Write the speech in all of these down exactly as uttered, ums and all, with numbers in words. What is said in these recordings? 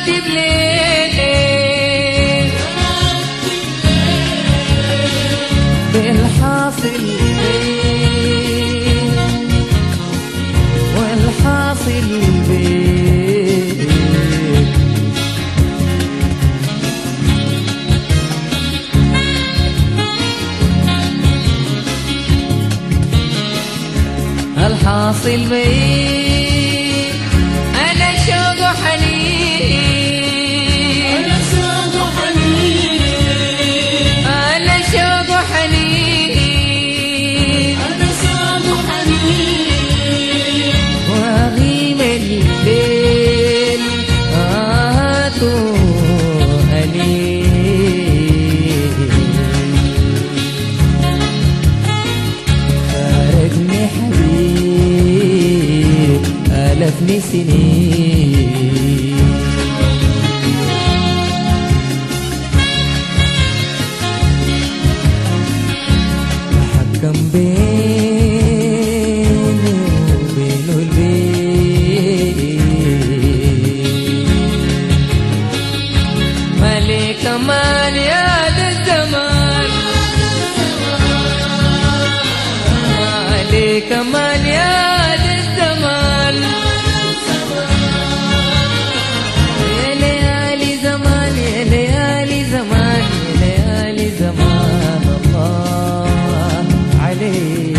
اكتب ليه بالحاصل بيه والحاصل بيه الحاصل بيه أنا شوق وحنين أنا شوق وحنين أنا شوق وحنين أنا شوق وحنين وأغيم الليل آهاتو أنين فارقني حبيب آلفني سنين حكم بيني وبينه البيت مالي كمان يا ذا الزمان مالي كمان يا ذا الزمان يا ليالي زمان يا ليالي زمان يا ليالي زمان الله عليك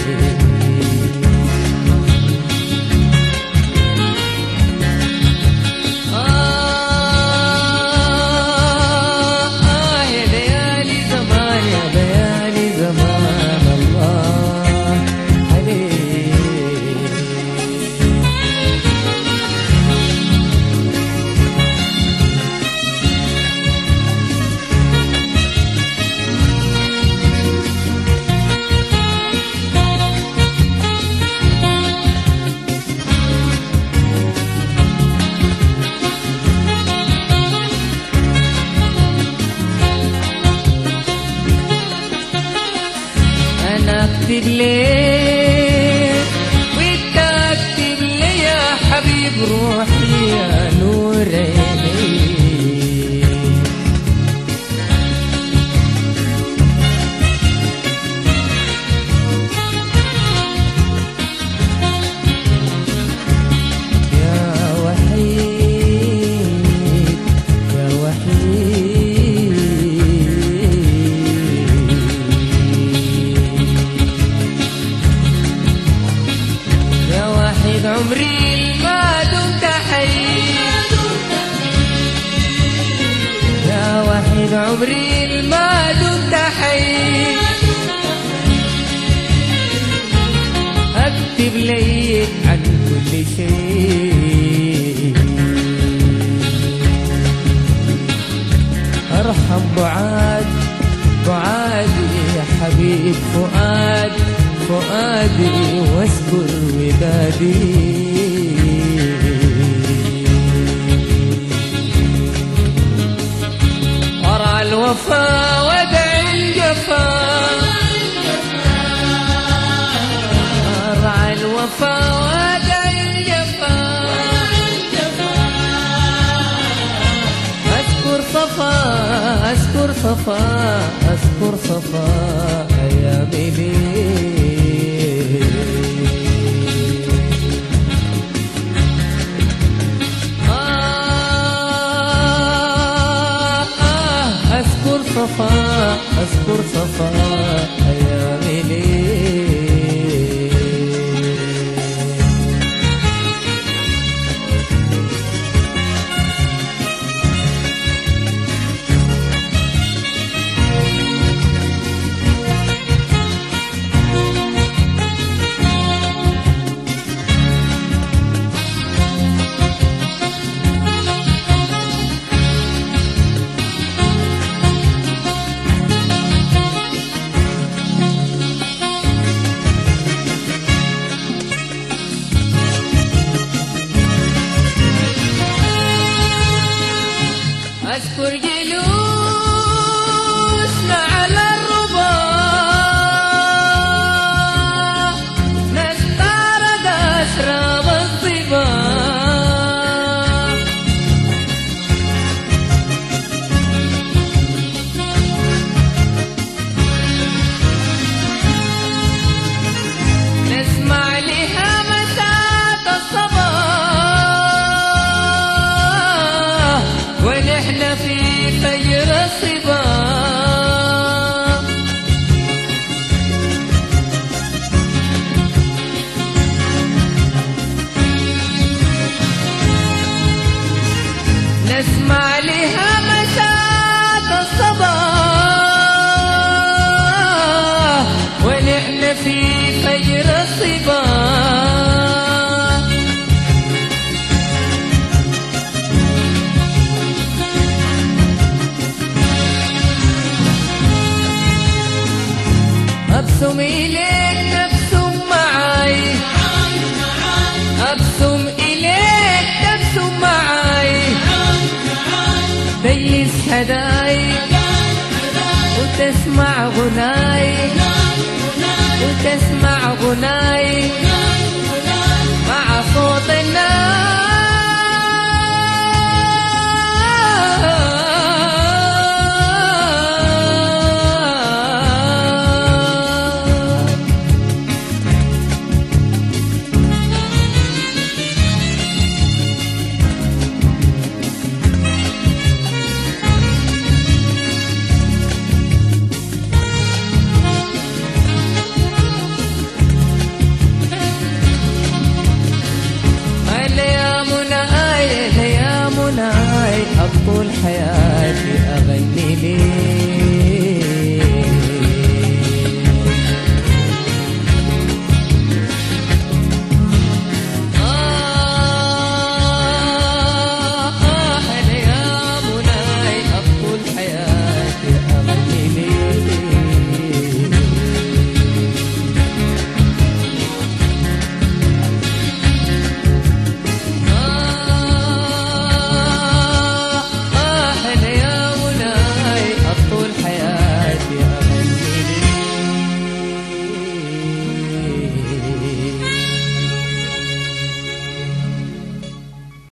آه آه يا ليالي زمان يا ليالي زمان الله عليك أنا أكتب ليه وأنت أكتب لي يا حبيب روحي يا نور عيني يا وحيد يا وحيد يا وحيد عمري ما دمت حي يا وحيد عمري ما دمت حي اكتب لي عن كل شيء ارحم بعاد بعادي يا حبيب فؤاد فؤادي واذكر ودادي أرعى الوفا ودع الجفا أرعى الوفا ودع الجفا أذكر صفا أذكر صفا أذكر صفا أيامي ليه آه آه أذكر صفا أذكر صفا أيامي ليه أذكر جلوسنا على الرباط نستعرض أسراب الظباط نسمع لها مساء الصباح ونحن في فجر الصباح. أبسم إليك تبسم معاي، أبسم إليك تبسم معاي، تجلس حداي وتسمع غناي، وتسمع غناي.